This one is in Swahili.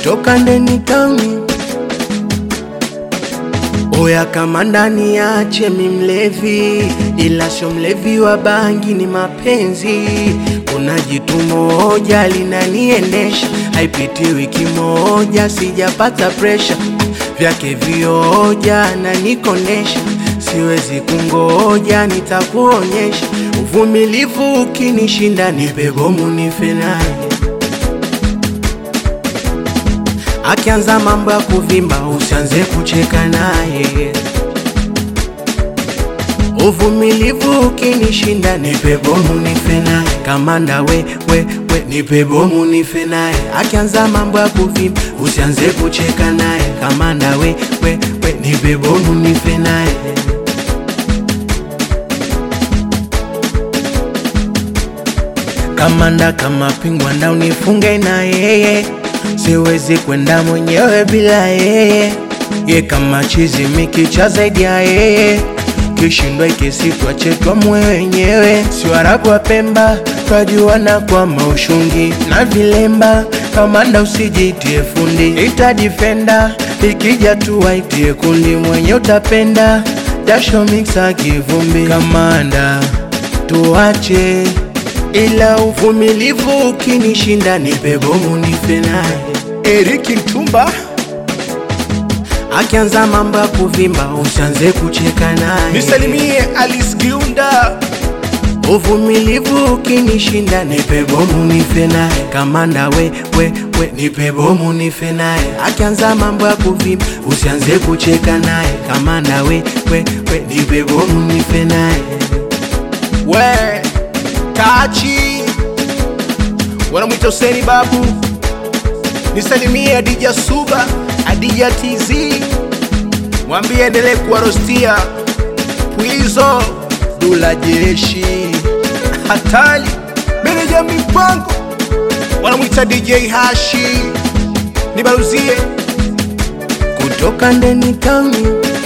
kutoka ndani tauni. Oya kama ndani ache mimlevi, ila sio mlevi wa bangi ni mapenzi. Kuna jitu moja linaniendesha, haipiti wiki moja sijapata pressure. Vyake vioja na nikonesha, siwezi kungoja nitakuonyesha. Uvumilivu ukinishinda nipe bomu nife naye. Akianza mambo ya kuvimba usianze kucheka naye. Uvumilivu ukinishinda nipe bomu nife naye. Kamanda we nipe bomu nife naye. Akianza mambo ya kuvimba usianze kucheka naye. Kamanda we nipe bomu nife naye. Kamanda kama pingwa nda unifunge na yeye, siwezi kwenda mwenyewe bila yeye. Ye kama chizi mikicha zaidi ya yeye, kishindwa ikesi tuache mwe wenyewe. Si Waarabu wa Pemba twajuana kwa maushungi na vilemba. Kamanda usijitie fundi, ita defender ikija tu waitie kundi. Mwenye utapenda jasho mixa kivumbi. Kamanda tuache, ila uvumilivu ukinishinda nipe bomu nife naye. Eric Ntumba. Akianza mambo ya kuvimba usianze kucheka naye. Nisalimie Alice Giunda. Uvumilivu ukinishinda nipe bomu nife naye. Kamanda we nipe bomu nife naye. Akianza mambo ya kuvimba usianze kucheka naye. Kamanda we nipe bomu nife naye. We Kachi wanamwita Hussein Babu. Nisalimie Adija Suba, Adija TZ, mwambie endelee kuwarostia. Pwizo Dula Jeshi hatali meneja mipango wanamwita DJ Hashi. Nibaruzie kutoka ndani tauni.